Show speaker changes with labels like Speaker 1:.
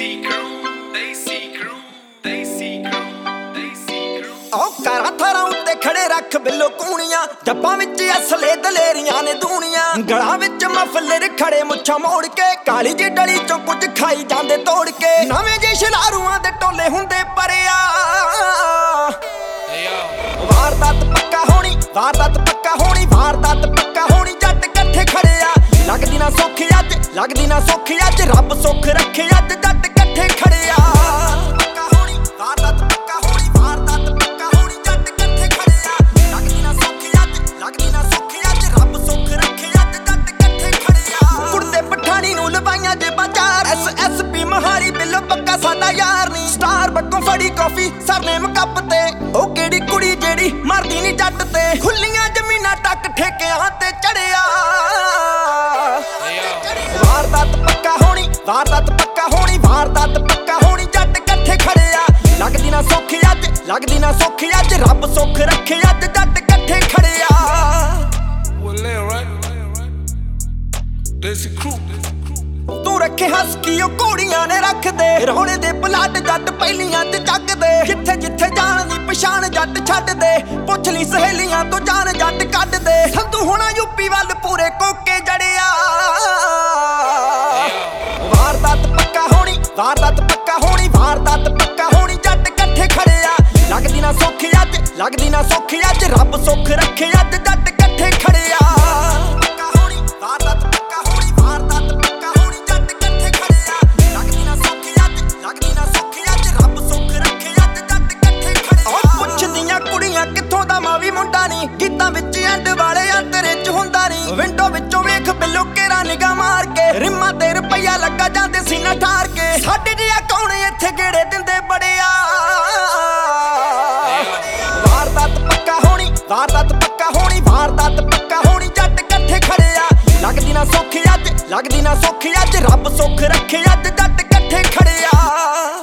Speaker 1: कारा थारा उत्ते खड़े रख बिल्लो कूणियां जप्पां विच असले दलेरियां ने दूनियां गलां विच मफलर खड़े मुच्छां मोड़ के काली जी डली चों कुछ खाई जांदे तोड़ के नवें जे शलारूआं दे टोले हुंदे परिया वारदात पक्का होनी वारदात पक्का होनी वारदात पक्का होनी जट कट्ठे खड़े आ लगदी ना सौखी अज लगदी ना सौखी अज रब सुख रखे अज जट कट्ठे खड़े आ SP महारी बिल्लो पक्का साडा यार नी स्टार बक्कों फड़ी कॉफी सरनेम कप ते ओ केड़ी कुड़ी जेड़ी मरदी नी जट ते खुल्लियां जमीनां टक ठेकियां ते चढ़िया वारदात पक्का होनी वारदात पक्का होनी वारदात पक्का होनी जट कट्ठे खड़े आ लगदी ना सौखी अज लगदी ना सौखी अज रब सुख रखे अज जट कट्ठे खड़े आ तू रखे हस की घोड़ियां ने रख दे रोने दे पलाट जट पहलियां ते जग दे जिथे जिथे जान दी पछाण जट छड्ड दे पुछ ली सहेलियां तो जान जट कढ दे संधू होना यूपी वल पूरे कोके जड़िया वारदात पक्का होनी वारदात पक्का होनी वारदात पक्का होनी जट कट्ठे खड़े आ लगदी ना सौखी अज लगदी ना सौखी अज रब सुख रखे अज जट कट्ठे खड़े आ विंडो विचों वेख बिल्लो केरा निगाह मार के रिम्मा ते रुपया लगा जांदे सीना ठार के साडे जिहा कौन इत्थे गेड़े दिंदे बड़िया वारदात पक्का होनी वारदात पक्का होनी वारदात पक्का होनी जट कट्ठे खड़े आ लगदी ना सौखी अज लगदी ना सौखी अज रब सुख रखे अज जट कट्ठे खड़े आ